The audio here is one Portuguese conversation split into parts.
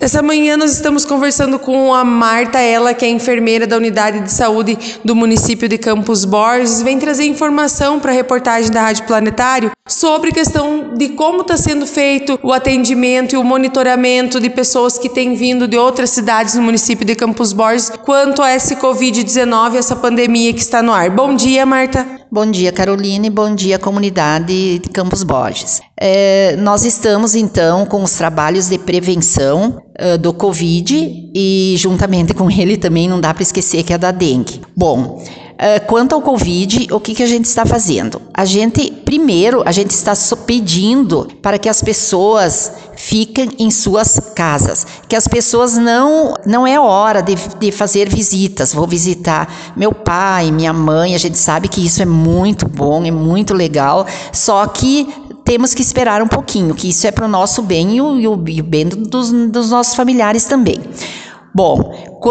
Essa manhã nós estamos conversando com a Marta, ela que é enfermeira da Unidade de Saúde do município de Campos Borges, vem trazer informação para a reportagem da Rádio Planetário sobre a questão de como está sendo feito o atendimento e o monitoramento de pessoas que têm vindo de outras cidades no município de Campos Borges quanto a esse Covid-19, essa pandemia que está no ar. Bom dia, Marta. Bom dia, Caroline. Bom dia, comunidade de Campos Borges. Nós estamos, então, com os trabalhos de prevenção do Covid e, juntamente com ele, também não dá para esquecer que é da dengue. Bom, quanto ao Covid, o que a gente está fazendo? Primeiro, a gente está pedindo para que as pessoas fiquem em suas casas, que as pessoas não é hora de fazer visitas. Vou visitar meu pai, minha mãe, a gente sabe que isso é muito bom, é muito legal, só que temos que esperar um pouquinho, que isso é para o nosso bem e o bem dos nossos familiares também. Bom,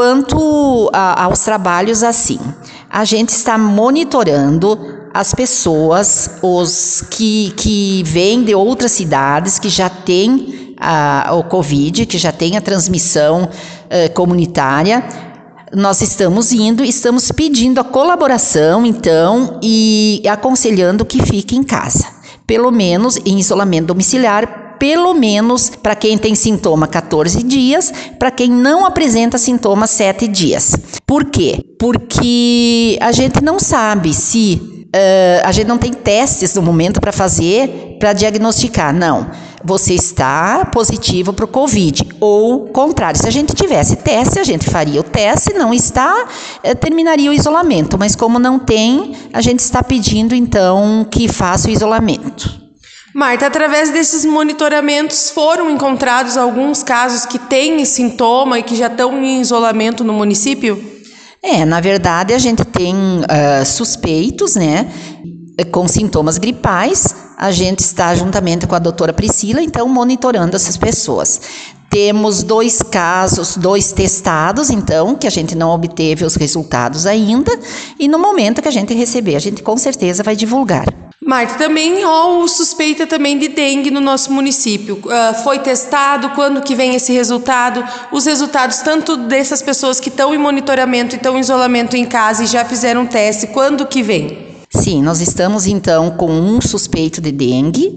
quanto aos trabalhos assim, a gente está monitorando as pessoas, os que vêm de outras cidades, que já têm o Covid, que já tem a transmissão comunitária. Nós estamos pedindo a colaboração, então, e aconselhando que fique em casa, pelo menos em isolamento domiciliar, pelo menos para quem tem sintoma 14 dias, para quem não apresenta sintomas 7 dias. Por quê? Porque a gente não sabe se a gente não tem testes no momento para fazer, para diagnosticar. Não, você está positivo para o Covid, ou contrário, se a gente tivesse teste, a gente faria o teste, não está, terminaria o isolamento, mas como não tem, a gente está pedindo então que faça o isolamento. Marta, através desses monitoramentos foram encontrados alguns casos que têm sintoma e que já estão em isolamento no município? Na verdade a gente tem suspeitos, né, com sintomas gripais. A gente está juntamente com a doutora Priscila, então, monitorando essas pessoas. Temos 2 casos, 2 testados, então, que a gente não obteve os resultados ainda, e no momento que a gente receber, a gente com certeza vai divulgar. Marta, também o suspeita também de dengue no nosso município. Foi testado? Quando que vem esse resultado? Os resultados tanto dessas pessoas que estão em monitoramento e estão em isolamento em casa e já fizeram teste, quando que vem? Sim, nós estamos então com um suspeito de dengue.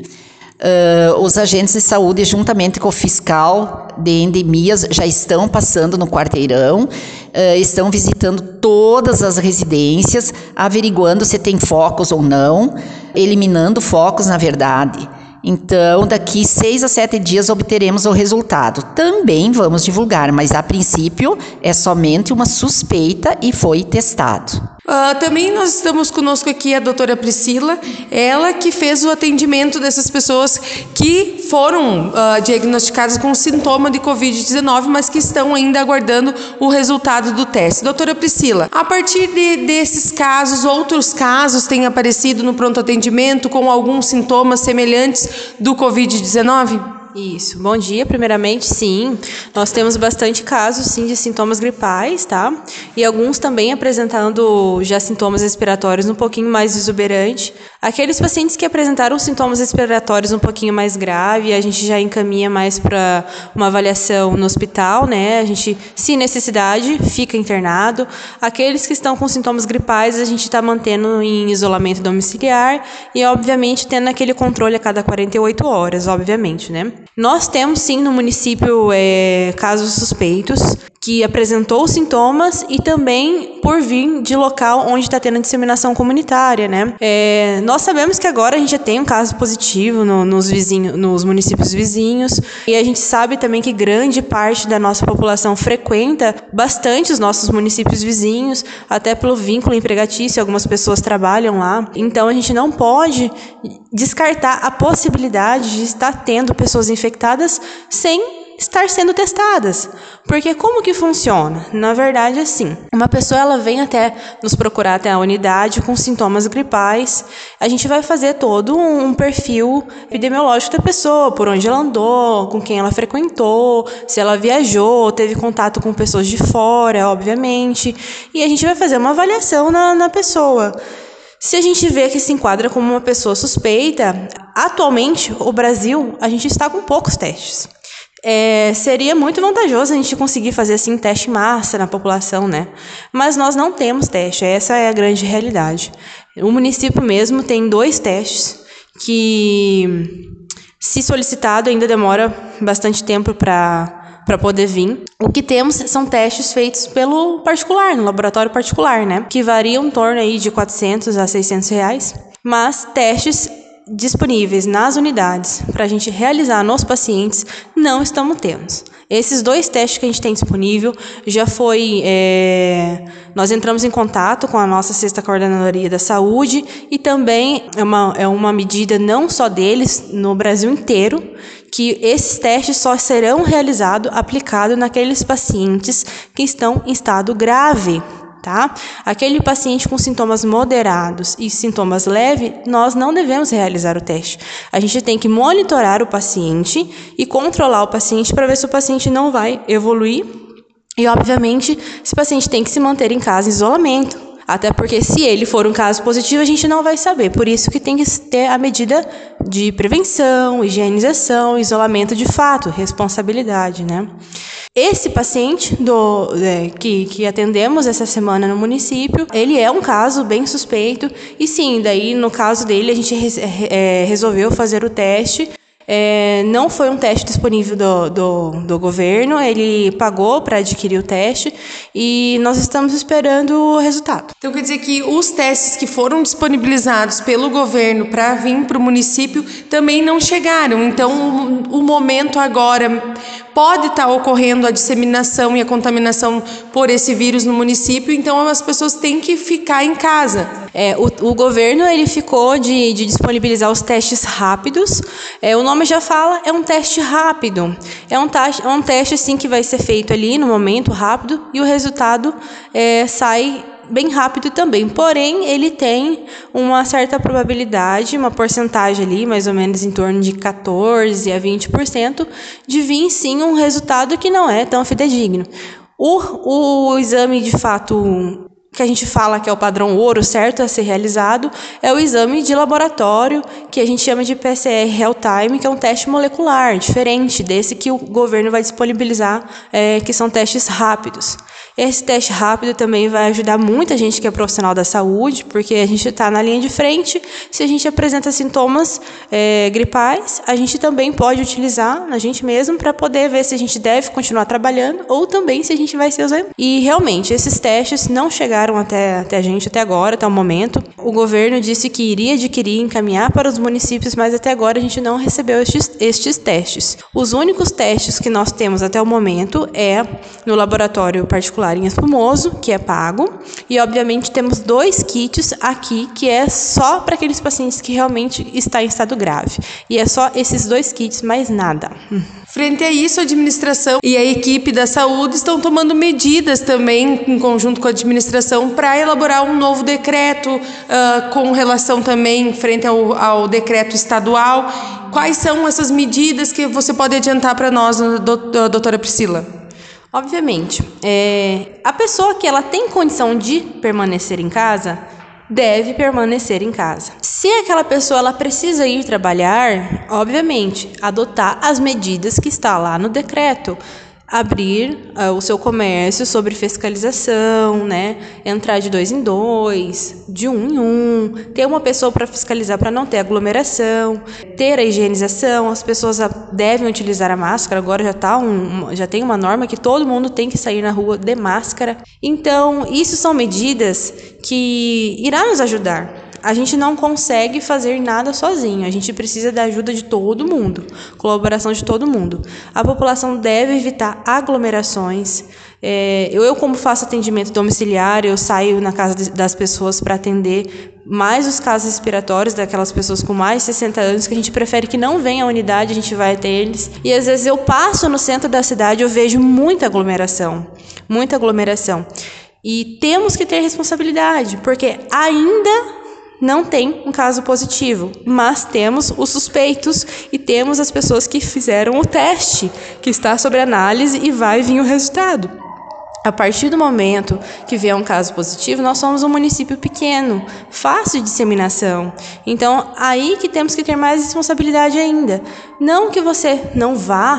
Os agentes de saúde, juntamente com o fiscal de endemias, já estão passando no quarteirão, estão visitando todas as residências, averiguando se tem focos ou não, eliminando focos, na verdade. Então, daqui 6 a 7 dias obteremos o resultado. Também vamos divulgar, mas a princípio é somente uma suspeita e foi testado. Também nós estamos conosco aqui a doutora Priscila, ela que fez o atendimento dessas pessoas que foram diagnosticadas com sintoma de Covid-19, mas que estão ainda aguardando o resultado do teste. Doutora Priscila, a partir desses casos, outros casos têm aparecido no pronto atendimento com alguns sintomas semelhantes do Covid-19? Isso, bom dia, primeiramente, sim, nós temos bastante casos, sim, de sintomas gripais, tá? E alguns também apresentando já sintomas respiratórios um pouquinho mais exuberantes. Aqueles pacientes que apresentaram sintomas respiratórios um pouquinho mais grave, a gente já encaminha mais para uma avaliação no hospital, né? A gente, se necessidade, fica internado. Aqueles que estão com sintomas gripais, a gente está mantendo em isolamento domiciliar e, obviamente, tendo aquele controle a cada 48 horas, obviamente, né? Nós temos, sim, no município casos suspeitos que apresentou sintomas e também por vir de local onde está tendo a disseminação comunitária, né? Nós sabemos que agora a gente já tem um caso positivo nos municípios vizinhos e a gente sabe também que grande parte da nossa população frequenta bastante os nossos municípios vizinhos, até pelo vínculo empregatício, algumas pessoas trabalham lá. Então a gente não pode descartar a possibilidade de estar tendo pessoas infectadas sem estar sendo testadas. Porque como que funciona? Na verdade, assim, uma pessoa ela vem até nos procurar até a unidade com sintomas gripais, a gente vai fazer todo um perfil epidemiológico da pessoa, por onde ela andou, com quem ela frequentou, se ela viajou, teve contato com pessoas de fora, obviamente, e a gente vai fazer uma avaliação na pessoa. Se a gente vê que se enquadra como uma pessoa suspeita, atualmente, o Brasil, a gente está com poucos testes. Seria muito vantajoso a gente conseguir fazer assim teste em massa na população, né? Mas nós não temos teste, essa é a grande realidade. O município mesmo tem 2 testes que, se solicitado, ainda demora bastante tempo para poder vir. O que temos são testes feitos pelo particular, no laboratório particular, né? Que variam em torno aí de R$400 a R$600, mas testes disponíveis nas unidades para a gente realizar nos pacientes não estamos tendo. Esses 2 testes que a gente tem disponível já foi... nós entramos em contato com a nossa 6ª Coordenadoria da Saúde e também é uma medida não só deles, no Brasil inteiro, que esses testes só serão aplicados naqueles pacientes que estão em estado grave. Tá? Aquele paciente com sintomas moderados e sintomas leves, nós não devemos realizar o teste. A gente tem que monitorar o paciente e controlar o paciente para ver se o paciente não vai evoluir. E, obviamente, esse paciente tem que se manter em casa em isolamento. Até porque, se ele for um caso positivo, a gente não vai saber. Por isso que tem que ter a medida de prevenção, higienização, isolamento de fato, responsabilidade, né? Esse paciente que atendemos essa semana no município, ele é um caso bem suspeito. E sim, daí no caso dele a gente resolveu fazer o teste. Não foi um teste disponível do governo, ele pagou para adquirir o teste e nós estamos esperando o resultado. Então quer dizer que os testes que foram disponibilizados pelo governo para vir para o município também não chegaram. Então o momento agora pode estar ocorrendo a disseminação e a contaminação por esse vírus no município, então as pessoas têm que ficar em casa. O governo ele ficou de disponibilizar os testes rápidos. O nome já fala, é um teste rápido. É um teste assim, que vai ser feito ali no momento rápido e o resultado sai bem rápido também. Porém, ele tem uma certa probabilidade, uma porcentagem ali, mais ou menos em torno de 14% a 20%, de vir sim um resultado que não é tão fidedigno. O exame, de fato, que a gente fala que é o padrão ouro, certo a ser realizado, é o exame de laboratório, que a gente chama de PCR real-time, que é um teste molecular, diferente desse que o governo vai disponibilizar, que são testes rápidos. Esse teste rápido também vai ajudar muita gente que é profissional da saúde, porque a gente está na linha de frente. Se a gente apresenta sintomas gripais, a gente também pode utilizar a gente mesmo para poder ver se a gente deve continuar trabalhando ou também se a gente vai ser usado. E realmente, esses testes não chegaram até a gente até agora, até o momento. O governo disse que iria adquirir e encaminhar para os municípios, mas até agora a gente não recebeu estes testes. Os únicos testes que nós temos até o momento é no laboratório particular em Espumoso, que é pago, e obviamente temos 2 kits aqui, que é só para aqueles pacientes que realmente estão em estado grave. E é só esses 2 kits, mais nada. Frente a isso, a administração e a equipe da saúde estão tomando medidas também, em conjunto com a administração, para elaborar um novo decreto, com relação também frente ao decreto estadual. Quais são essas medidas que você pode adiantar para nós, doutora Priscila? Obviamente, a pessoa que ela tem condição de permanecer em casa, deve permanecer em casa. Se aquela pessoa ela precisa ir trabalhar, obviamente, adotar as medidas que está lá no decreto. Abrir o seu comércio sobre fiscalização, né? Entrar de 2 em 2, de 1 em 1, ter uma pessoa para fiscalizar para não ter aglomeração, ter a higienização, as pessoas devem utilizar a máscara, agora já tem uma norma que todo mundo tem que sair na rua de máscara. Então, isso são medidas que irão nos ajudar. A gente não consegue fazer nada sozinho, a gente precisa da ajuda de todo mundo, colaboração de todo mundo. A população deve evitar aglomerações. Eu como faço atendimento domiciliar, eu saio na casa das pessoas para atender mais os casos respiratórios daquelas pessoas com mais de 60 anos, que a gente prefere que não venha à unidade, a gente vai até eles. E às vezes eu passo no centro da cidade, eu vejo muita aglomeração. E temos que ter responsabilidade, porque ainda não tem um caso positivo, mas temos os suspeitos e temos as pessoas que fizeram o teste, que está sob análise e vai vir o resultado. A partir do momento que vier um caso positivo, nós somos um município pequeno, fácil de disseminação. Então, aí que temos que ter mais responsabilidade ainda. Não que você não vá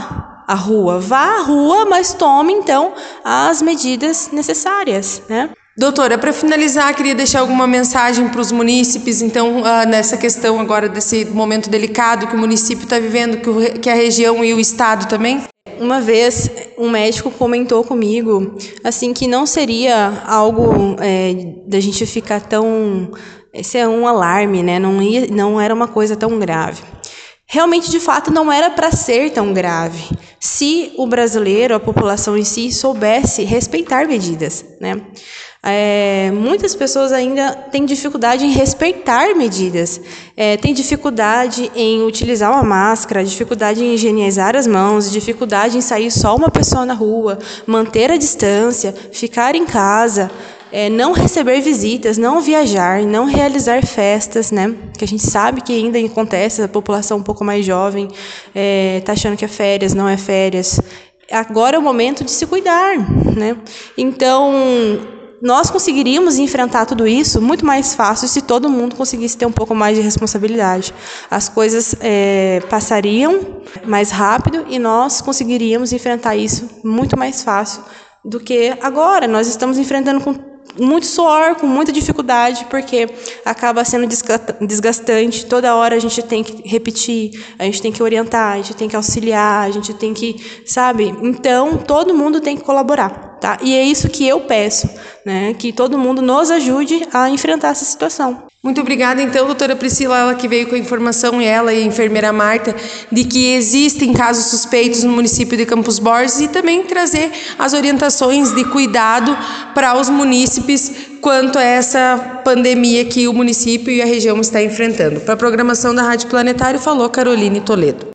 à rua. Vá à rua, mas tome, então, as medidas necessárias, né? Doutora, para finalizar, queria deixar alguma mensagem para os munícipes, então, nessa questão agora desse momento delicado que o município está vivendo, que a região e o estado também? Uma vez, um médico comentou comigo, assim, que não seria algo da gente ficar tão... Esse é um alarme, né? Não era uma coisa tão grave. Realmente, de fato, não era para ser tão grave, se o brasileiro, a população em si, soubesse respeitar medidas, né? Muitas pessoas ainda têm dificuldade em respeitar medidas, têm dificuldade em utilizar uma máscara, dificuldade em higienizar as mãos, dificuldade em sair só uma pessoa na rua, manter a distância, ficar em casa, não receber visitas, não viajar, não realizar festas, né? Que a gente sabe que ainda acontece, a população um pouco mais jovem está achando que é férias, não é férias. Agora é o momento de se cuidar, né? Então, nós conseguiríamos enfrentar tudo isso muito mais fácil se todo mundo conseguisse ter um pouco mais de responsabilidade. As coisas passariam mais rápido e nós conseguiríamos enfrentar isso muito mais fácil do que agora. Nós estamos enfrentando com muito suor, com muita dificuldade, porque acaba sendo desgastante. Toda hora a gente tem que repetir, a gente tem que orientar, a gente tem que auxiliar, a gente tem que, sabe? Então, todo mundo tem que colaborar, tá? E é isso que eu peço, né? Que todo mundo nos ajude a enfrentar essa situação. Muito obrigada, então, doutora Priscila, ela que veio com a informação, ela e a enfermeira Marta, de que existem casos suspeitos no município de Campos Borges e também trazer as orientações de cuidado para os munícipes quanto a essa pandemia que o município e a região está enfrentando. Para a programação da Rádio Planetário, falou Caroline Toledo.